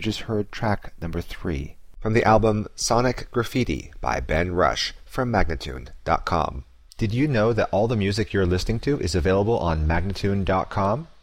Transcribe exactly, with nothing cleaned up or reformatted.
just heard track number three. From the album Sonic Graffiti by Ben Rush from Magnatune dot com. Did you know that all the music you're listening to is available on Magnatune dot com?